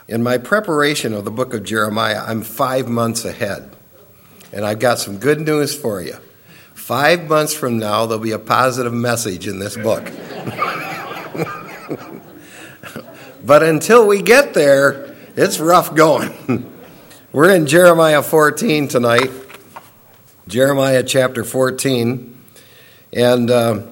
In my preparation of the book of Jeremiah, I'm 5 months ahead. And I've got some good news for you. 5 months from now, there'll be a positive message in this book. But until we get there, it's rough going. We're in Jeremiah 14 tonight. Jeremiah chapter 14. And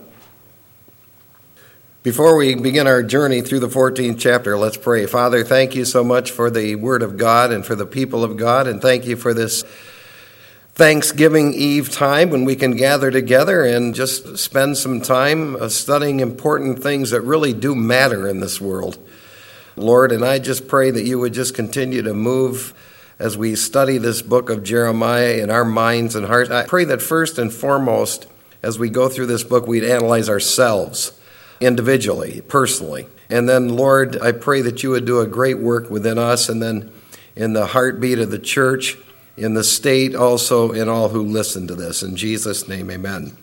before we begin our journey through the 14th chapter, let's pray. Father, thank you so much for the Word of God and for the people of God, and thank you for this Thanksgiving Eve time when we can gather together and just spend some time studying important things that really do matter in this world. Lord, and I just pray that you would just continue to move as we study this book of Jeremiah in our minds and hearts. I pray that first and foremost, as we go through this book, we'd analyze ourselves individually, personally. And then, Lord, I pray that you would do a great work within us and then in the heartbeat of the church, in the state, also in all who listen to this. In Jesus' name, amen.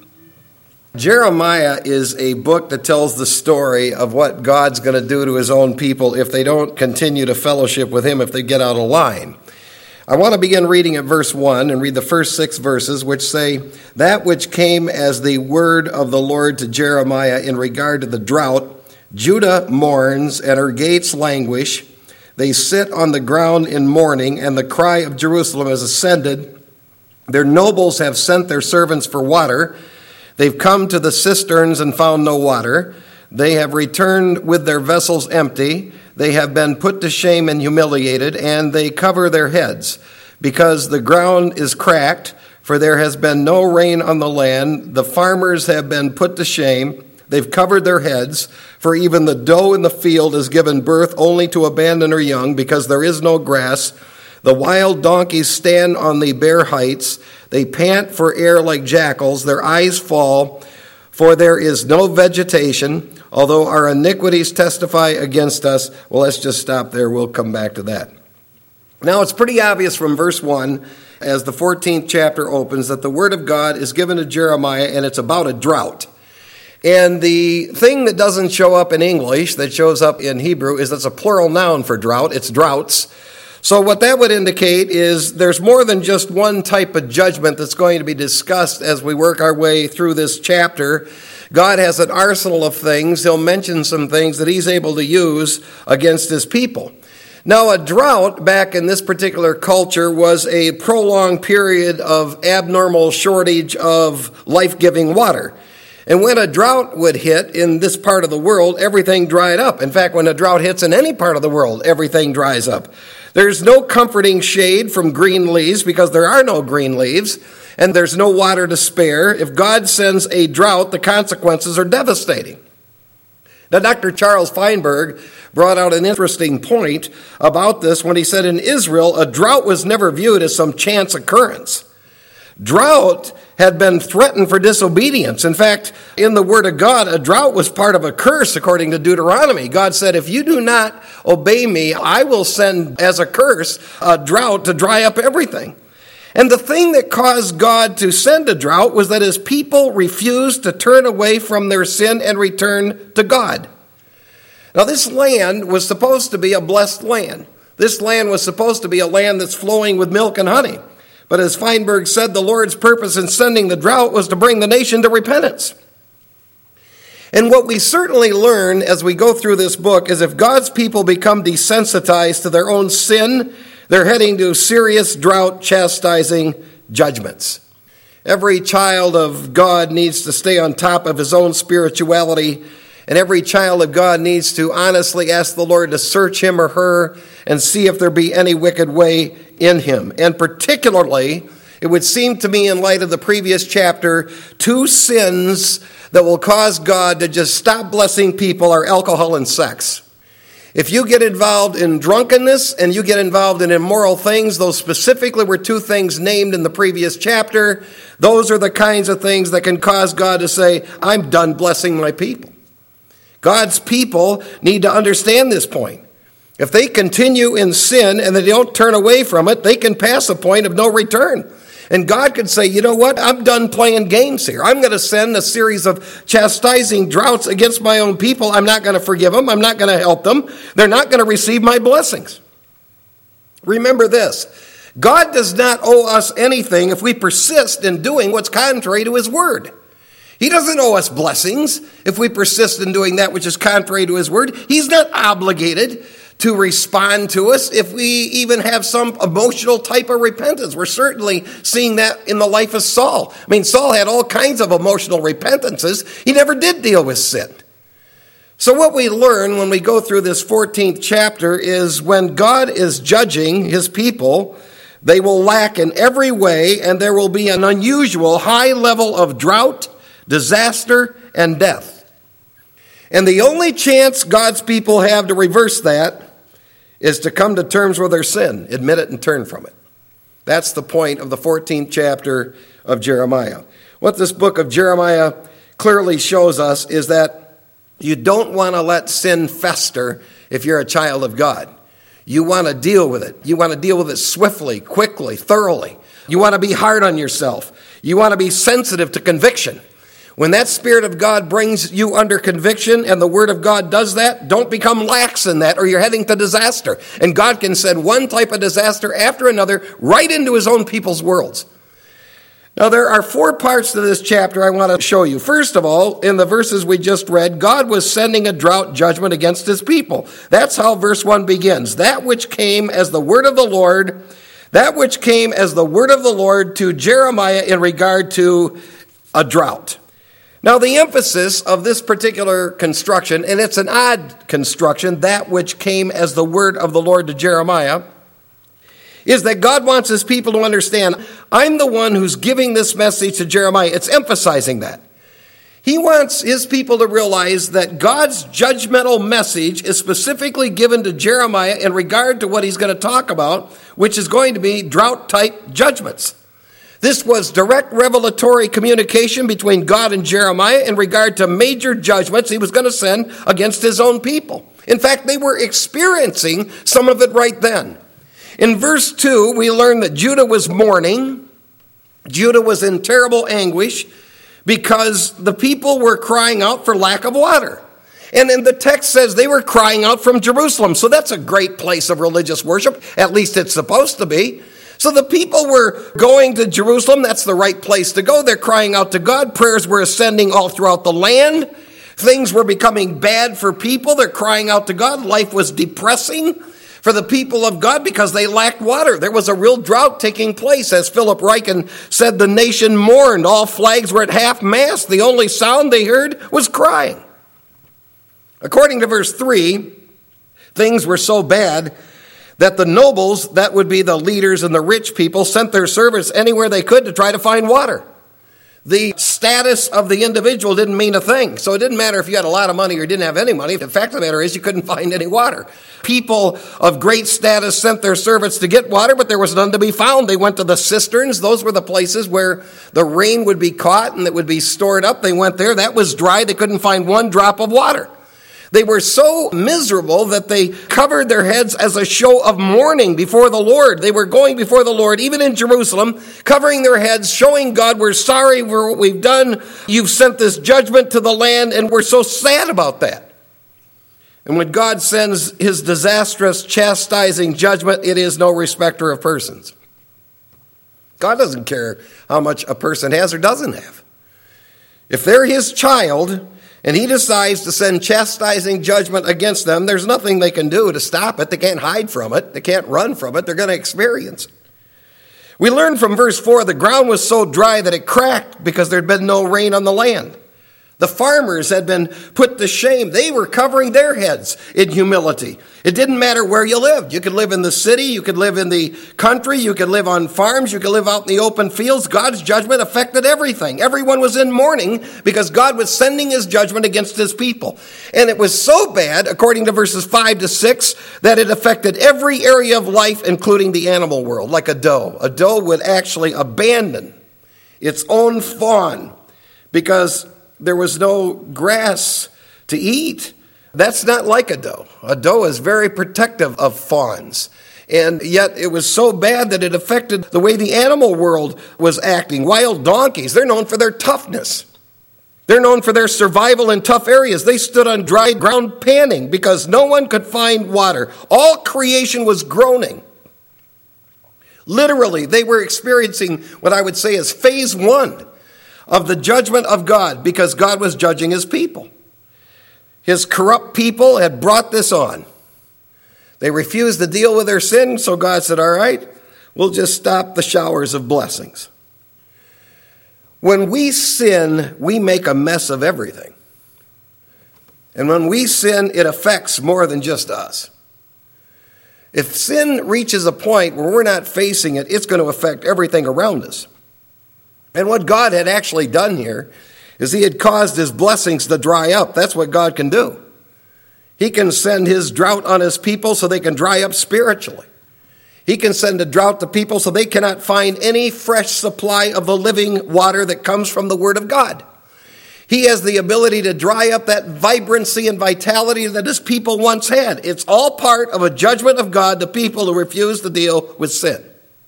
Jeremiah is a book that tells the story of what God's going to do to his own people if they don't continue to fellowship with him, if they get out of line. I want to begin reading at verse 1 and read the first 6 verses, which say, "That which came as the word of the Lord to Jeremiah in regard to the drought, Judah mourns and her gates languish. They sit on the ground in mourning, and the cry of Jerusalem has ascended. Their nobles have sent their servants for water. They've come to the cisterns and found no water. They have returned with their vessels empty. They have been put to shame and humiliated, and they cover their heads, because the ground is cracked, for there has been no rain on the land. The farmers have been put to shame. They've covered their heads, for even the doe in the field has given birth only to abandon her young, because there is no grass. The wild donkeys stand on the bare heights. They pant for air like jackals. Their eyes fall, for there is no vegetation. Although our iniquities testify against us." Well, let's just stop there. We'll come back to that. Now, it's pretty obvious from verse 1, as the 14th chapter opens, that the word of God is given to Jeremiah, and it's about a drought. And the thing that doesn't show up in English, that shows up in Hebrew, is it's a plural noun for drought. It's droughts. So what that would indicate is there's more than just one type of judgment that's going to be discussed as we work our way through this chapter. God has an arsenal of things. He'll mention some things that he's able to use against his people. Now, a drought back in this particular culture was a prolonged period of abnormal shortage of life-giving water. And when a drought would hit in this part of the world, everything dried up. In fact, when a drought hits in any part of the world, everything dries up. There's no comforting shade from green leaves because there are no green leaves. And there's no water to spare. If God sends a drought, the consequences are devastating. Now, Dr. Charles Feinberg brought out an interesting point about this when he said in Israel, a drought was never viewed as some chance occurrence. Drought had been threatened for disobedience. In fact, in the Word of God, a drought was part of a curse according to Deuteronomy. God said, if you do not obey me, I will send as a curse a drought to dry up everything. And the thing that caused God to send a drought was that his people refused to turn away from their sin and return to God. Now, this land was supposed to be a blessed land. This land was supposed to be a land that's flowing with milk and honey. But as Feinberg said, the Lord's purpose in sending the drought was to bring the nation to repentance. And what we certainly learn as we go through this book is if God's people become desensitized to their own sin, they're heading to serious drought chastising judgments. Every child of God needs to stay on top of his own spirituality, and every child of God needs to honestly ask the Lord to search him or her and see if there be any wicked way in him. And particularly, it would seem to me in light of the previous chapter, 2 sins that will cause God to just stop blessing people are alcohol and sex. If you get involved in drunkenness and you get involved in immoral things, those specifically were 2 things named in the previous chapter, those are the kinds of things that can cause God to say, I'm done blessing my people. God's people need to understand this point. If they continue in sin and they don't turn away from it, they can pass a point of no return. And God could say, you know what, I'm done playing games here. I'm going to send a series of chastising droughts against my own people. I'm not going to forgive them. I'm not going to help them. They're not going to receive my blessings. Remember this, God does not owe us anything if we persist in doing what's contrary to his word. He doesn't owe us blessings if we persist in doing that which is contrary to his word. He's not obligated to respond to us if we even have some emotional type of repentance. We're certainly seeing that in the life of Saul. I mean, Saul had all kinds of emotional repentances. He never did deal with sin. So what we learn when we go through this 14th chapter is when God is judging his people, they will lack in every way, and there will be an unusual high level of drought, disaster, and death. And the only chance God's people have to reverse that is to come to terms with their sin, admit it, and turn from it. That's the point of the 14th chapter of Jeremiah. What this book of Jeremiah clearly shows us is that you don't want to let sin fester if you're a child of God. You want to deal with it. You want to deal with it swiftly, quickly, thoroughly. You want to be hard on yourself. You want to be sensitive to conviction. When that Spirit of God brings you under conviction and the Word of God does that, don't become lax in that or you're heading to disaster. And God can send one type of disaster after another right into his own people's worlds. Now, there are 4 parts to this chapter I want to show you. First of all, in the verses we just read, God was sending a drought judgment against his people. That's how verse 1 begins. That which came as the word of the Lord, to Jeremiah in regard to a drought. Now, the emphasis of this particular construction, and it's an odd construction, that which came as the word of the Lord to Jeremiah, is that God wants his people to understand, I'm the one who's giving this message to Jeremiah. It's emphasizing that. He wants his people to realize that God's judgmental message is specifically given to Jeremiah in regard to what he's going to talk about, which is going to be drought-type judgments. This was direct revelatory communication between God and Jeremiah in regard to major judgments he was going to send against his own people. In fact, they were experiencing some of it right then. In verse 2, we learn that Judah was mourning. Judah was in terrible anguish because the people were crying out for lack of water. And then the text says they were crying out from Jerusalem. So that's a great place of religious worship. At least it's supposed to be. So the people were going to Jerusalem. That's the right place to go. They're crying out to God. Prayers were ascending all throughout the land. Things were becoming bad for people. They're crying out to God. Life was depressing for the people of God because they lacked water. There was a real drought taking place. As Philip Ryken said, the nation mourned. All flags were at half-mast. The only sound they heard was crying. According to verse 3, things were so bad that the nobles, that would be the leaders and the rich people, sent their servants anywhere they could to try to find water. The status of the individual didn't mean a thing. So it didn't matter if you had a lot of money or didn't have any money. The fact of the matter is you couldn't find any water. People of great status sent their servants to get water, but there was none to be found. They went to the cisterns. Those were the places where the rain would be caught and it would be stored up. They went there. That was dry. They couldn't find one drop of water. They were so miserable that they covered their heads as a show of mourning before the Lord. They were going before the Lord, even in Jerusalem, covering their heads, showing God, we're sorry for what we've done. You've sent this judgment to the land, and we're so sad about that. And when God sends his disastrous, chastising judgment, it is no respecter of persons. God doesn't care how much a person has or doesn't have. If they're his child and he decides to send chastising judgment against them, there's nothing they can do to stop it. They can't hide from it. They can't run from it. They're going to experience it. We learn from verse 4, the ground was so dry that it cracked because there had been no rain on the land. The farmers had been put to shame. They were covering their heads in humility. It didn't matter where you lived. You could live in the city. You could live in the country. You could live on farms. You could live out in the open fields. God's judgment affected everything. Everyone was in mourning because God was sending his judgment against his people. And it was so bad, according to verses 5 to 6, that it affected every area of life, including the animal world, like a doe. A doe would actually abandon its own fawn because there was no grass to eat. That's not like a doe. A doe is very protective of fawns. And yet it was so bad that it affected the way the animal world was acting. Wild donkeys, they're known for their toughness. They're known for their survival in tough areas. They stood on dry ground panting because no one could find water. All creation was groaning. Literally, they were experiencing what I would say is phase 1 of the judgment of God, because God was judging his people. His corrupt people had brought this on. They refused to deal with their sin, so God said, all right, we'll just stop the showers of blessings. When we sin, we make a mess of everything. And when we sin, it affects more than just us. If sin reaches a point where we're not facing it, it's going to affect everything around us. And what God had actually done here is he had caused his blessings to dry up. That's what God can do. He can send his drought on his people so they can dry up spiritually. He can send a drought to people so they cannot find any fresh supply of the living water that comes from the Word of God. He has the ability to dry up that vibrancy and vitality that his people once had. It's all part of a judgment of God to people who refuse to deal with sin.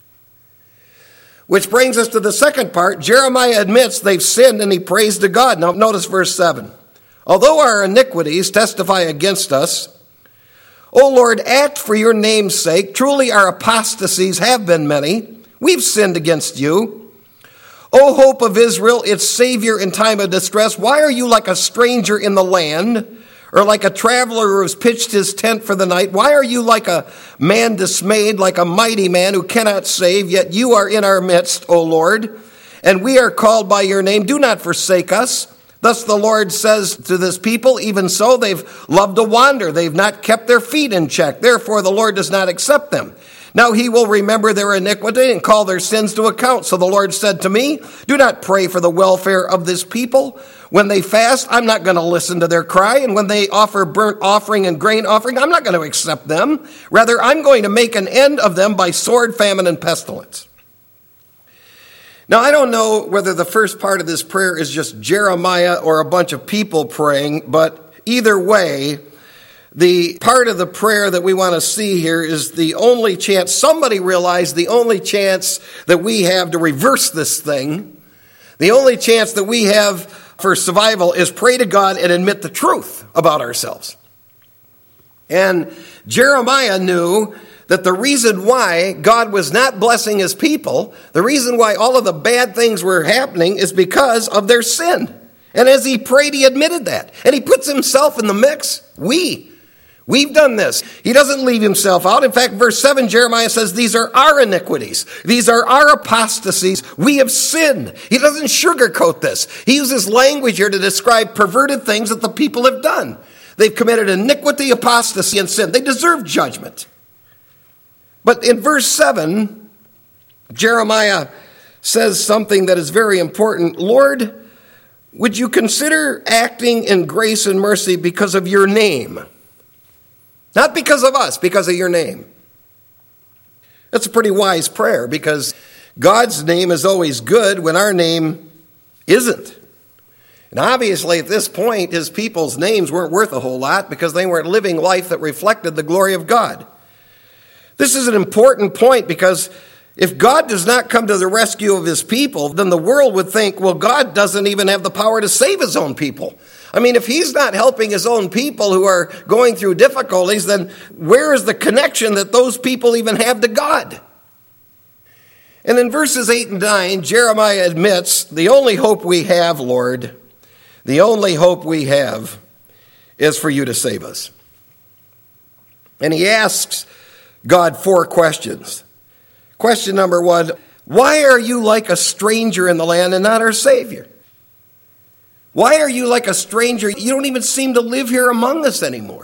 Which brings us to the second part. Jeremiah admits they've sinned and he prays to God. Now notice verse 7. Although our iniquities testify against us, O Lord, act for your name's sake. Truly our apostasies have been many. We've sinned against you. O hope of Israel, its Savior in time of distress, why are you like a stranger in the land, or like a traveler who has pitched his tent for the night? Why are you like a man dismayed, like a mighty man who cannot save? Yet you are in our midst, O Lord, and we are called by your name. Do not forsake us. Thus the Lord says to this people, even so they've loved to wander. They've not kept their feet in check. Therefore the Lord does not accept them. Now he will remember their iniquity and call their sins to account. So the Lord said to me, do not pray for the welfare of this people. When they fast, I'm not going to listen to their cry. And when they offer burnt offering and grain offering, I'm not going to accept them. Rather, I'm going to make an end of them by sword, famine, and pestilence. Now, I don't know whether the first part of this prayer is just Jeremiah or a bunch of people praying, but either way, the part of the prayer that we want to see here is the only chance, somebody realized the only chance that we have to reverse this thing, the only chance that we have for survival is pray to God and admit the truth about ourselves. And Jeremiah knew that the reason why God was not blessing his people, the reason why all of the bad things were happening is because of their sin. And as he prayed, he admitted that. And he puts himself in the mix. We've done this. He doesn't leave himself out. In fact, verse 7, Jeremiah says, these are our iniquities. These are our apostasies. We have sinned. He doesn't sugarcoat this. He uses language here to describe perverted things that the people have done. They've committed iniquity, apostasy, and sin. They deserve judgment. But in verse 7, Jeremiah says something that is very important. Lord, would you consider acting in grace and mercy because of your name? Not because of us, because of your name. That's a pretty wise prayer because God's name is always good when our name isn't. And obviously at this point, his people's names weren't worth a whole lot because they weren't living life that reflected the glory of God. This is an important point because if God does not come to the rescue of his people, then the world would think, well, God doesn't even have the power to save his own people. I mean, if he's not helping his own people who are going through difficulties, then where is the connection that those people even have to God? And in verses 8 and 9, Jeremiah admits, the only hope we have, Lord, the only hope we have is for you to save us. And he asks God 4 questions. Question number 1, why are you like a stranger in the land and not our Savior? Why are you like a stranger? You don't even seem to live here among us anymore.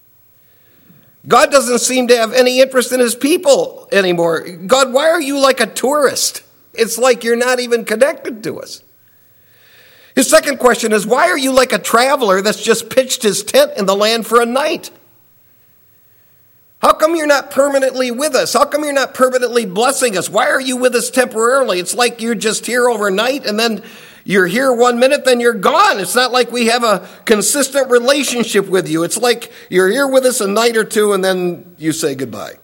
God doesn't seem to have any interest in his people anymore. God, why are you like a tourist? It's like you're not even connected to us. His second question is, why are you like a traveler that's just pitched his tent in the land for a night? How come you're not permanently with us? How come you're not permanently blessing us? Why are you with us temporarily? It's like you're just here overnight and then you're here 1 minute, then you're gone. It's not like we have a consistent relationship with you. It's like you're here with us a night or two and then you say goodbye.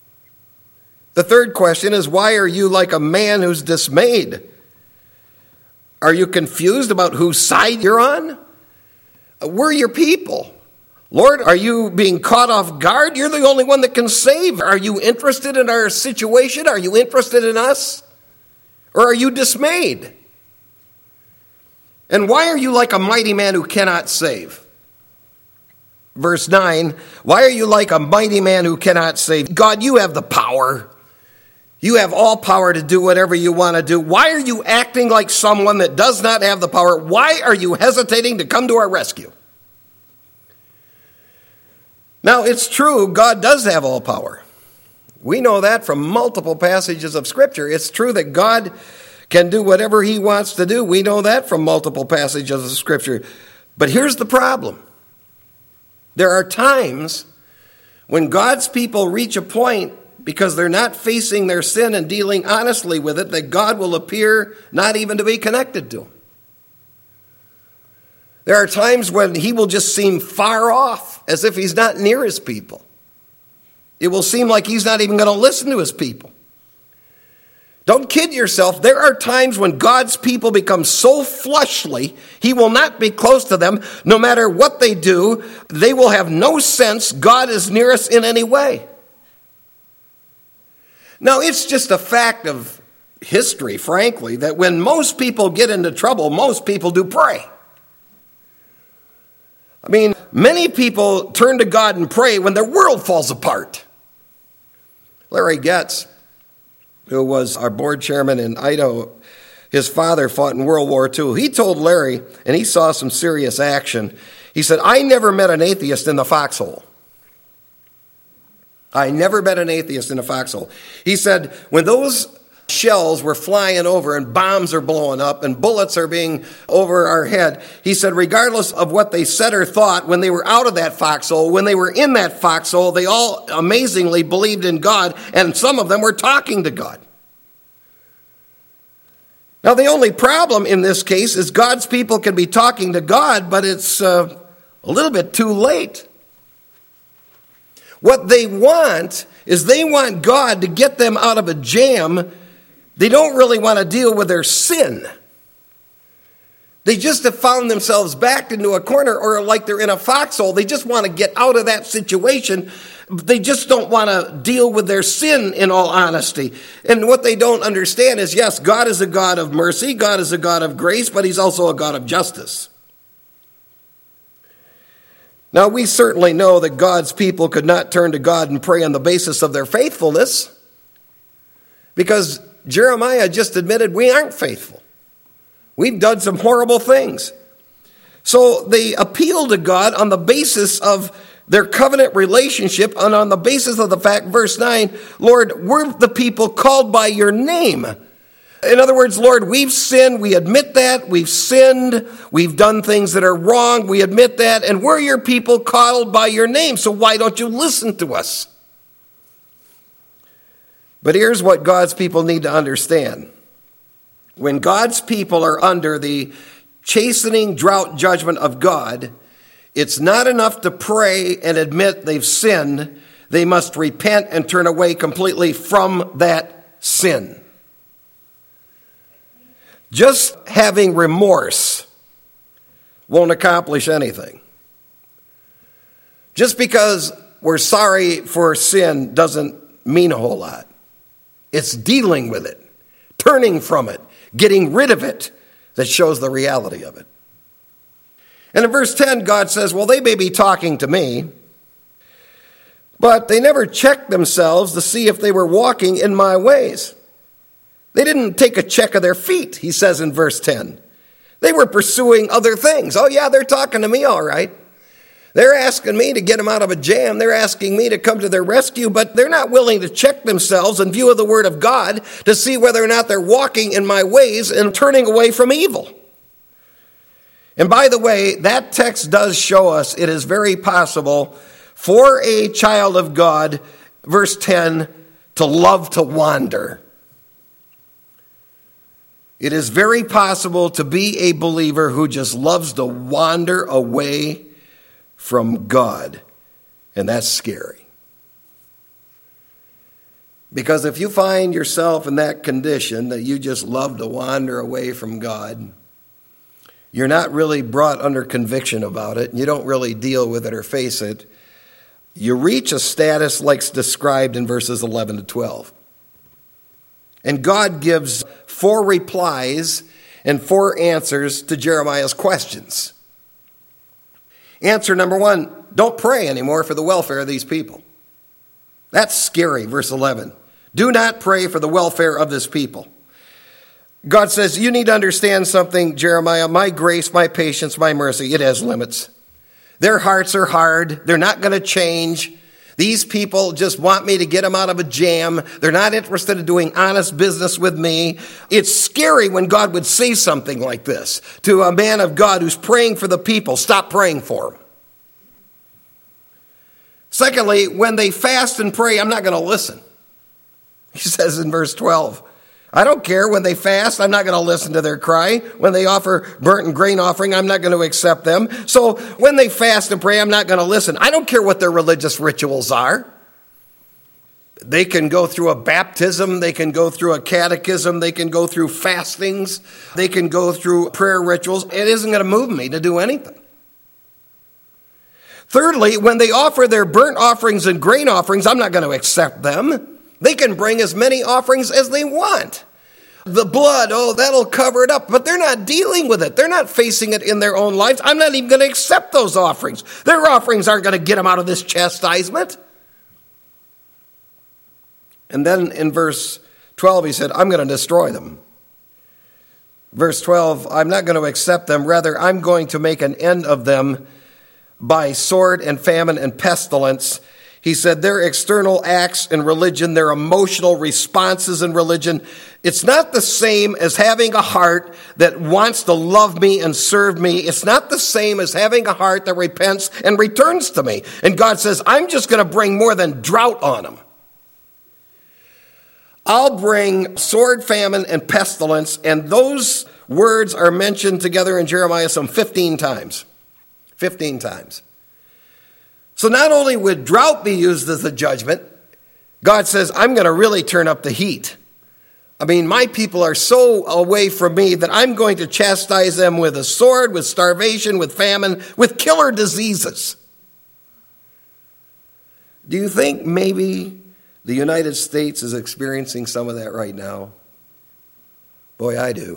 The third question is, why are you like a man who's dismayed? Are you confused about whose side you're on? We're your people. Lord, are you being caught off guard? You're the only one that can save. Are you interested in our situation? Are you interested in us? Or are you dismayed? And why are you like a mighty man who cannot save? Verse 9, why are you like a mighty man who cannot save? God, you have the power. You have all power to do whatever you want to do. Why are you acting like someone that does not have the power? Why are you hesitating to come to our rescue? Now, it's true, God does have all power. We know that from multiple passages of Scripture. It's true that God can do whatever he wants to do. We know that from multiple passages of Scripture. But here's the problem. There are times when God's people reach a point, because they're not facing their sin and dealing honestly with it, that God will appear not even to be connected to them. There are times when he will just seem far off, as if he's not near his people. It will seem like he's not even going to listen to his people. Don't kid yourself. There are times when God's people become so fleshly, he will not be close to them. No matter what they do, they will have no sense God is near us in any way. Now, it's just a fact of history, frankly, that when most people get into trouble, most people do pray. I mean, many people turn to God and pray when their world falls apart. Larry Getz, who was our board chairman in Idaho, his father fought in World War II. He told Larry, and he saw some serious action, he said, I never met an atheist in the foxhole. I never met an atheist in a foxhole. He said, when those shells were flying over and bombs are blowing up and bullets are being over our head, he said, regardless of what they said or thought, when they were out of that foxhole, when they were in that foxhole, they all amazingly believed in God, and some of them were talking to God. Now, the only problem in this case is God's people can be talking to God, but it's a little bit too late. What they want is they want God to get them out of a jam. They don't really want to deal with their sin. They just have found themselves backed into a corner, or like they're in a foxhole. They just want to get out of that situation. They just don't want to deal with their sin, in all honesty. And what they don't understand is, yes, God is a God of mercy, God is a God of grace, but he's also a God of justice. Now, we certainly know that God's people could not turn to God and pray on the basis of their faithfulness, because Jeremiah just admitted we aren't faithful. We've done some horrible things. So they appeal to God on the basis of their covenant relationship and on the basis of the fact, verse 9, Lord, we're the people called by your name. In other words, Lord, we've sinned. We admit that. We've sinned. We've done things that are wrong. We admit that. And we're your people called by your name. So why don't you listen to us? But here's what God's people need to understand. When God's people are under the chastening drought judgment of God, it's not enough to pray and admit they've sinned. They must repent and turn away completely from that sin. Just having remorse won't accomplish anything. Just because we're sorry for sin doesn't mean a whole lot. It's dealing with it, turning from it, getting rid of it that shows the reality of it. And in verse 10, God says, well, they may be talking to me, but they never checked themselves to see if they were walking in my ways. They didn't take a check of their feet, he says in verse 10. They were pursuing other things. Oh, yeah, they're talking to me, all right. They're asking me to get them out of a jam. They're asking me to come to their rescue, but they're not willing to check themselves in view of the word of God to see whether or not they're walking in my ways and turning away from evil. And by the way, that text does show us it is very possible for a child of God, verse 10, to love to wander. It is very possible to be a believer who just loves to wander away from God. And that's scary. Because if you find yourself in that condition that you just love to wander away from God, you're not really brought under conviction about it, and you don't really deal with it or face it, you reach a status like described in verses 11 to 12. And God gives 4 replies and 4 answers to Jeremiah's questions. Answer number 1, don't pray anymore for the welfare of these people. That's scary, verse 11. Do not pray for the welfare of this people. God says, you need to understand something, Jeremiah. My grace, my patience, my mercy, it has limits. Their hearts are hard. They're not going to change. These people just want me to get them out of a jam. They're not interested in doing honest business with me. It's scary when God would say something like this to a man of God who's praying for the people. Stop praying for them. Secondly, when they fast and pray, I'm not going to listen. He says in verse 12, I don't care. When they fast, I'm not going to listen to their cry. When they offer burnt and grain offering, I'm not going to accept them. So when they fast and pray, I'm not going to listen. I don't care what their religious rituals are. They can go through a baptism. They can go through a catechism. They can go through fastings. They can go through prayer rituals. It isn't going to move me to do anything. Thirdly, when they offer their burnt offerings and grain offerings, I'm not going to accept them. They can bring as many offerings as they want. The blood, that'll cover it up. But they're not dealing with it. They're not facing it in their own lives. I'm not even going to accept those offerings. Their offerings aren't going to get them out of this chastisement. And then in verse 12, he said, I'm going to destroy them. Verse 12, I'm not going to accept them. Rather, I'm going to make an end of them by sword and famine and pestilence. He said their external acts in religion, their emotional responses in religion, it's not the same as having a heart that wants to love me and serve me. It's not the same as having a heart that repents and returns to me. And God says, I'm just going to bring more than drought on them. I'll bring sword, famine, and pestilence, and those words are mentioned together in Jeremiah some 15 times. 15 times. So not only would drought be used as a judgment, God says, I'm going to really turn up the heat. I mean, my people are so away from me that I'm going to chastise them with a sword, with starvation, with famine, with killer diseases. Do you think maybe the United States is experiencing some of that right now? Boy, I do.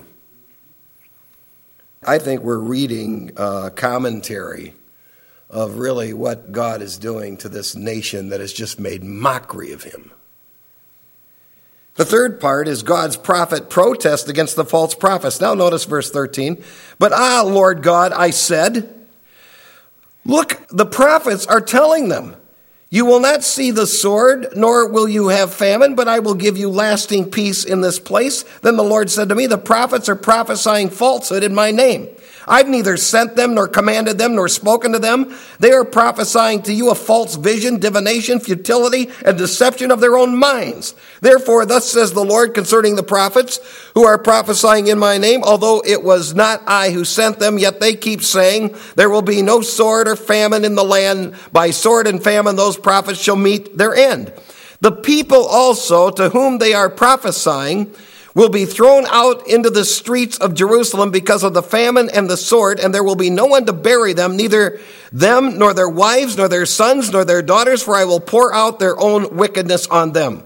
I think we're reading commentary of really what God is doing to this nation that has just made mockery of him. The third part is God's prophet protest against the false prophets. Now notice verse 13. But Lord God, I said, look, the prophets are telling them, you will not see the sword, nor will you have famine, but I will give you lasting peace in this place. Then the Lord said to me, the prophets are prophesying falsehood in my name. I've neither sent them, nor commanded them, nor spoken to them. They are prophesying to you a false vision, divination, futility, and deception of their own minds. Therefore, thus says the Lord concerning the prophets who are prophesying in my name, although it was not I who sent them, yet they keep saying, there will be no sword or famine in the land. By sword and famine, those prophets shall meet their end. The people also to whom they are prophesying will be thrown out into the streets of Jerusalem because of the famine and the sword, and there will be no one to bury them, neither them, nor their wives, nor their sons, nor their daughters, for I will pour out their own wickedness on them.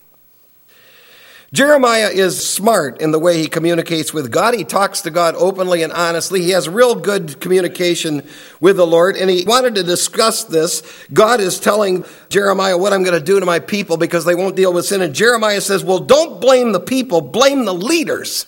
Jeremiah is smart in the way he communicates with God. He talks to God openly and honestly. He has real good communication with the Lord, and he wanted to discuss this. God is telling Jeremiah what I'm going to do to my people because they won't deal with sin. And Jeremiah says, well, don't blame the people, blame the leaders.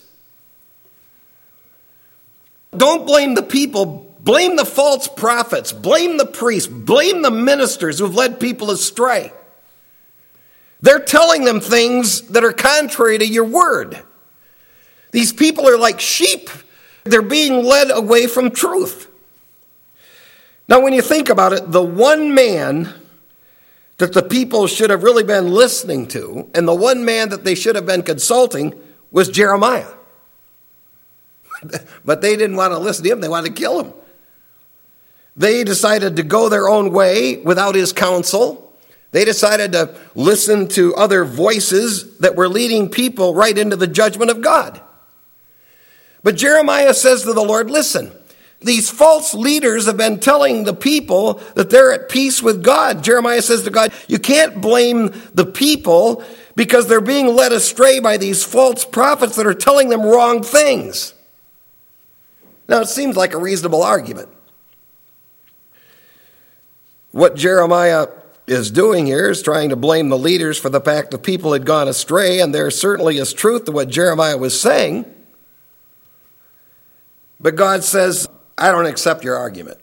Don't blame the people, blame the false prophets, blame the priests, blame the ministers who've led people astray. They're telling them things that are contrary to your word. These people are like sheep. They're being led away from truth. Now, when you think about it, the one man that the people should have really been listening to and the one man that they should have been consulting was Jeremiah. But they didn't want to listen to him. They wanted to kill him. They decided to go their own way without his counsel. They decided to listen to other voices that were leading people right into the judgment of God. But Jeremiah says to the Lord, listen, these false leaders have been telling the people that they're at peace with God. Jeremiah says to God, you can't blame the people because they're being led astray by these false prophets that are telling them wrong things. Now, it seems like a reasonable argument. What Jeremiah is doing here is trying to blame the leaders for the fact the people had gone astray, and there certainly is truth to what Jeremiah was saying. But God says, I don't accept your argument.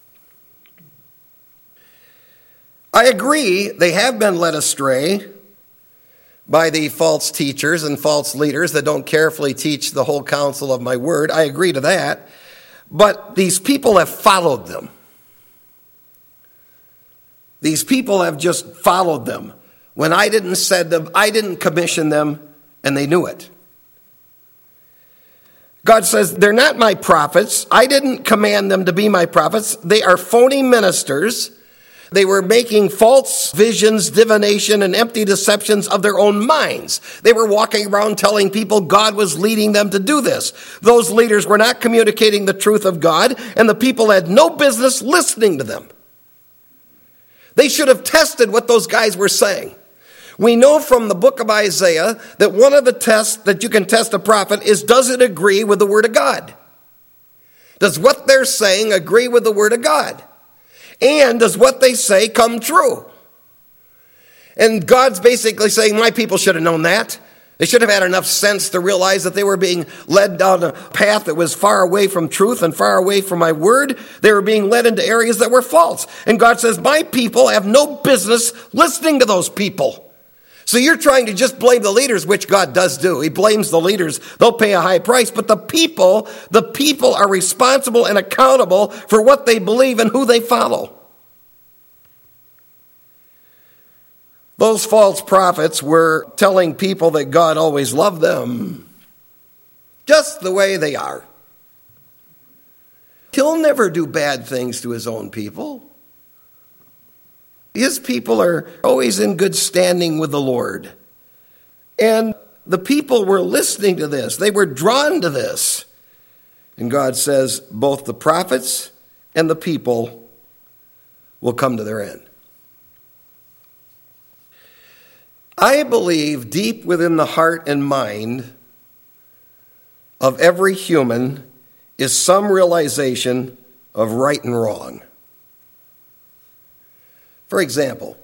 I agree, they have been led astray by the false teachers and false leaders that don't carefully teach the whole counsel of my word. I agree to that. But these people have followed them. These people have just followed them. When I didn't send them, I didn't commission them, and they knew it. God says, they're not my prophets. I didn't command them to be my prophets. They are phony ministers. They were making false visions, divination, and empty deceptions of their own minds. They were walking around telling people God was leading them to do this. Those leaders were not communicating the truth of God, and the people had no business listening to them. They should have tested what those guys were saying. We know from the book of Isaiah that one of the tests that you can test a prophet is, does it agree with the word of God? Does what they're saying agree with the word of God? And does what they say come true? And God's basically saying, my people should have known that. They should have had enough sense to realize that they were being led down a path that was far away from truth and far away from my word. They were being led into areas that were false. And God says, my people have no business listening to those people. So you're trying to just blame the leaders, which God does do. He blames the leaders. They'll pay a high price. But the people are responsible and accountable for what they believe and who they follow. Those false prophets were telling people that God always loved them, just the way they are. He'll never do bad things to his own people. His people are always in good standing with the Lord. And the people were listening to this. They were drawn to this. And God says both the prophets and the people will come to their end. I believe deep within the heart and mind of every human is some realization of right and wrong. For example,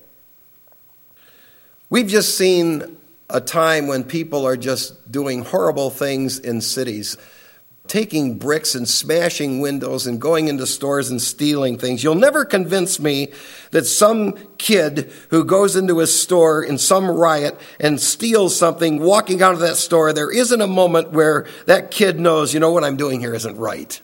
we've just seen a time when people are just doing horrible things in cities, taking bricks and smashing windows and going into stores and stealing things. You'll never convince me that some kid who goes into a store in some riot and steals something, walking out of that store, there isn't a moment where that kid knows, you know, what I'm doing here isn't right.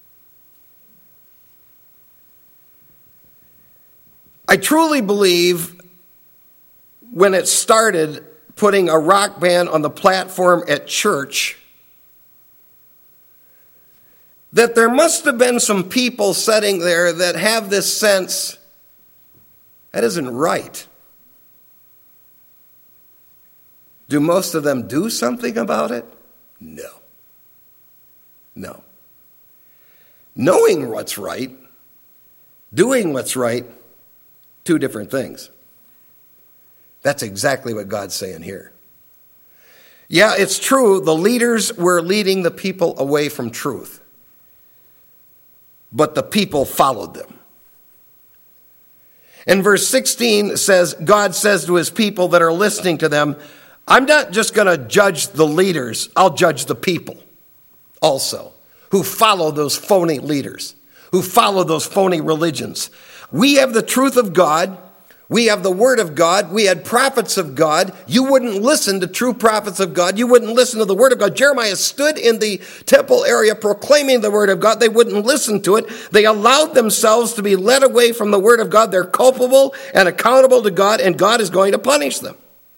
I truly believe when it started putting a rock band on the platform at church, that there must have been some people sitting there that have this sense, that isn't right. Do most of them do something about it? No. No. Knowing what's right, doing what's right, two different things. That's exactly what God's saying here. Yeah, it's true, the leaders were leading the people away from truth. But the people followed them. And verse 16 says, God says to his people that are listening to them, I'm not just going to judge the leaders, I'll judge the people also, who follow those phony leaders, who follow those phony religions. We have the truth of God. We have the word of God. We had prophets of God. You wouldn't listen to true prophets of God. You wouldn't listen to the word of God. Jeremiah stood in the temple area proclaiming the word of God. They wouldn't listen to it. They allowed themselves to be led away from the word of God. They're culpable and accountable to God, and God is going to punish them.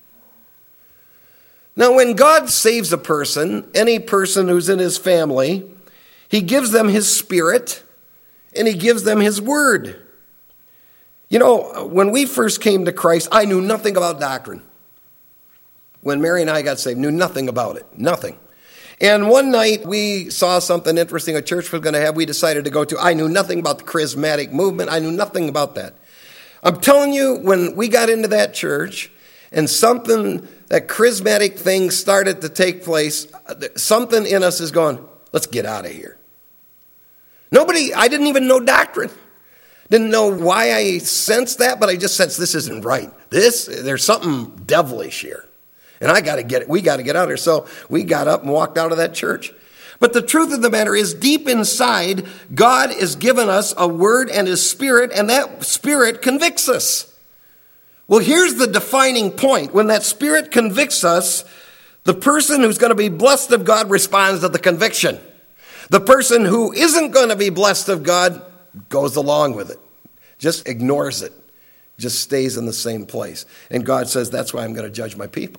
Now, when God saves a person, any person who's in his family, he gives them his spirit and he gives them his word. You know, when we first came to Christ, I knew nothing about doctrine. When Mary and I got saved, knew nothing about it, nothing. And one night we saw something interesting a church was going to have. We decided to go to. I knew nothing about the charismatic movement. I knew nothing about that. I'm telling you, when we got into that church and that charismatic thing started to take place, something in us is going, let's get out of here. I didn't even know doctrine. Didn't know why I sensed that, but I just sensed this isn't right. There's something devilish here. And we got to get out of here. So we got up and walked out of that church. But the truth of the matter is, deep inside, God has given us a word and his Spirit, and that Spirit convicts us. Well, here's the defining point. When that Spirit convicts us, the person who's going to be blessed of God responds to the conviction. The person who isn't going to be blessed of God goes along with it, just ignores it, just stays in the same place. And God says, that's why I'm going to judge my people.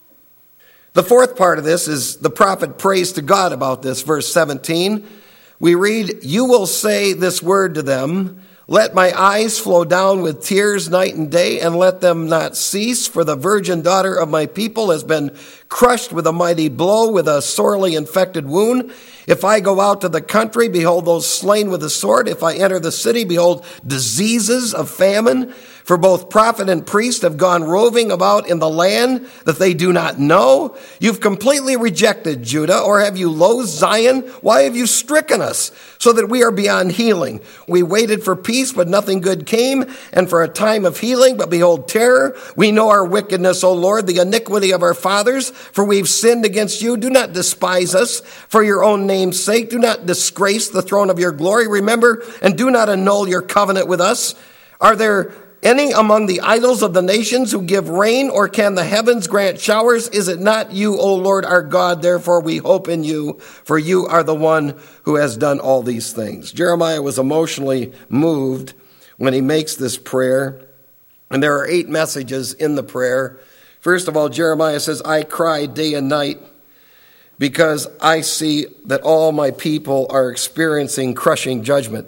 The fourth part of this is the prophet prays to God about this. Verse 17, we read, you will say this word to them, let my eyes flow down with tears night and day, and let them not cease, for the virgin daughter of my people has been crushed with a mighty blow, with a sorely infected wound. If I go out to the country, behold those slain with the sword. If I enter the city, behold diseases of famine. For both prophet and priest have gone roving about in the land that they do not know. You've completely rejected Judah, or have you loathed Zion? Why have you stricken us, so that we are beyond healing? We waited for peace, but nothing good came, and for a time of healing, but behold terror. We know our wickedness, O Lord, the iniquity of our fathers, for we've sinned against you. Do not despise us for your own name's sake. Do not disgrace the throne of your glory. Remember, and do not annul your covenant with us. Are there any among the idols of the nations who give rain, or can the heavens grant showers? Is it not you, O Lord our God? Therefore we hope in you, for you are the one who has done all these things. Jeremiah was emotionally moved when he makes this prayer, and there are 8 messages in the prayer. First of all, Jeremiah says, I cry day and night because I see that all my people are experiencing crushing judgment.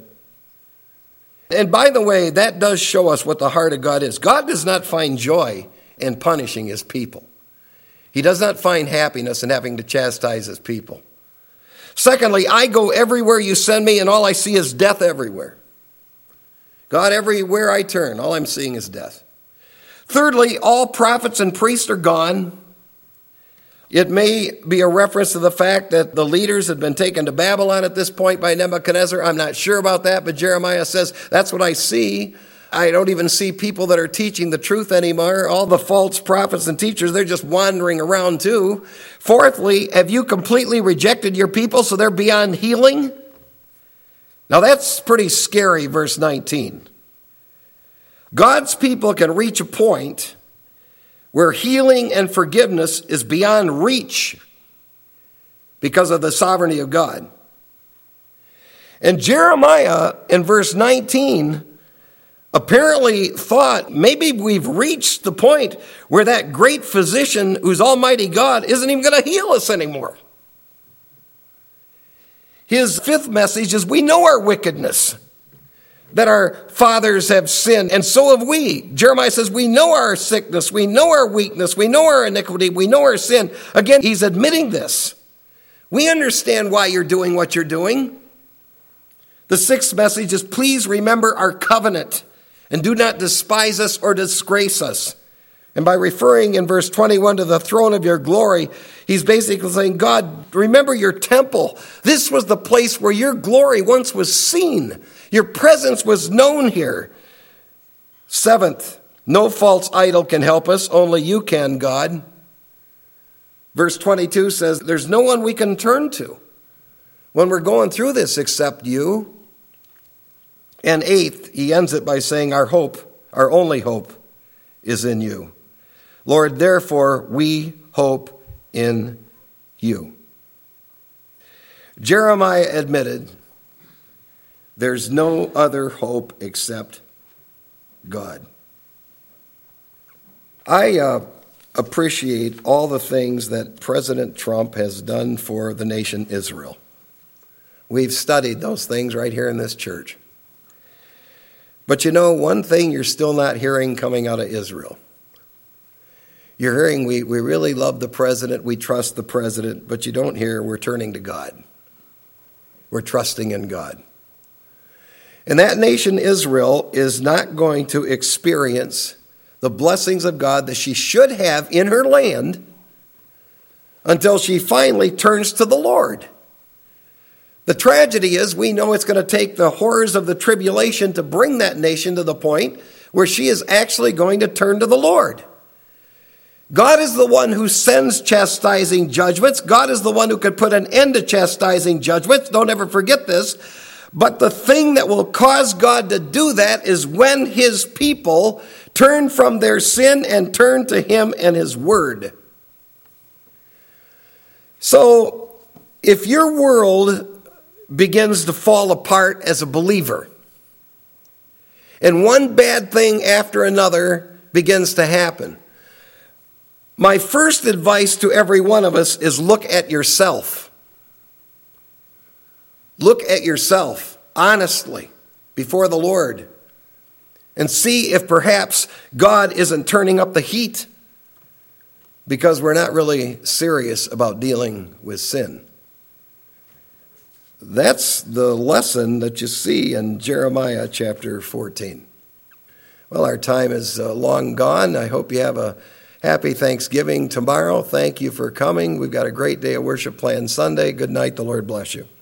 And by the way, that does show us what the heart of God is. God does not find joy in punishing his people. He does not find happiness in having to chastise his people. Secondly, I go everywhere you send me, and all I see is death everywhere. God, everywhere I turn, all I'm seeing is death. Thirdly, all prophets and priests are gone. It may be a reference to the fact that the leaders had been taken to Babylon at this point by Nebuchadnezzar. I'm not sure about that, but Jeremiah says, that's what I see. I don't even see people that are teaching the truth anymore. All the false prophets and teachers, they're just wandering around too. Fourthly, have you completely rejected your people so they're beyond healing? Now that's pretty scary, verse 19. God's people can reach a point where healing and forgiveness is beyond reach because of the sovereignty of God. And Jeremiah, in verse 19, apparently thought maybe we've reached the point where that great physician, who's Almighty God, isn't even going to heal us anymore. His fifth message is, we know our wickedness, that our fathers have sinned, and so have we. Jeremiah says, we know our sickness, we know our weakness, we know our iniquity, we know our sin. Again, he's admitting this. We understand why you're doing what you're doing. The sixth message is, please remember our covenant, and do not despise us or disgrace us. And by referring in verse 21 to the throne of your glory, he's basically saying, God, remember your temple. This was the place where your glory once was seen. Your presence was known here. Seventh, no false idol can help us. Only you can, God. Verse 22 says, there's no one we can turn to when we're going through this except you. And eighth, he ends it by saying, our hope, our only hope, is in you. Lord, therefore, we hope in you. Jeremiah admitted there's no other hope except God. I appreciate all the things that President Trump has done for the nation Israel. We've studied those things right here in this church. But you know, one thing you're still not hearing coming out of Israel. You're hearing we really love the president, we trust the president, but you don't hear we're turning to God. We're trusting in God. And that nation, Israel, is not going to experience the blessings of God that she should have in her land until she finally turns to the Lord. The tragedy is we know it's going to take the horrors of the tribulation to bring that nation to the point where she is actually going to turn to the Lord. God is the one who sends chastising judgments. God is the one who could put an end to chastising judgments. Don't ever forget this. But the thing that will cause God to do that is when his people turn from their sin and turn to him and his word. So, if your world begins to fall apart as a believer, and one bad thing after another begins to happen, my first advice to every one of us is look at yourself. Look at yourself honestly before the Lord and see if perhaps God isn't turning up the heat because we're not really serious about dealing with sin. That's the lesson that you see in Jeremiah chapter 14. Well, our time is long gone. I hope you have a happy Thanksgiving tomorrow. Thank you for coming. We've got a great day of worship planned Sunday. Good night. The Lord bless you.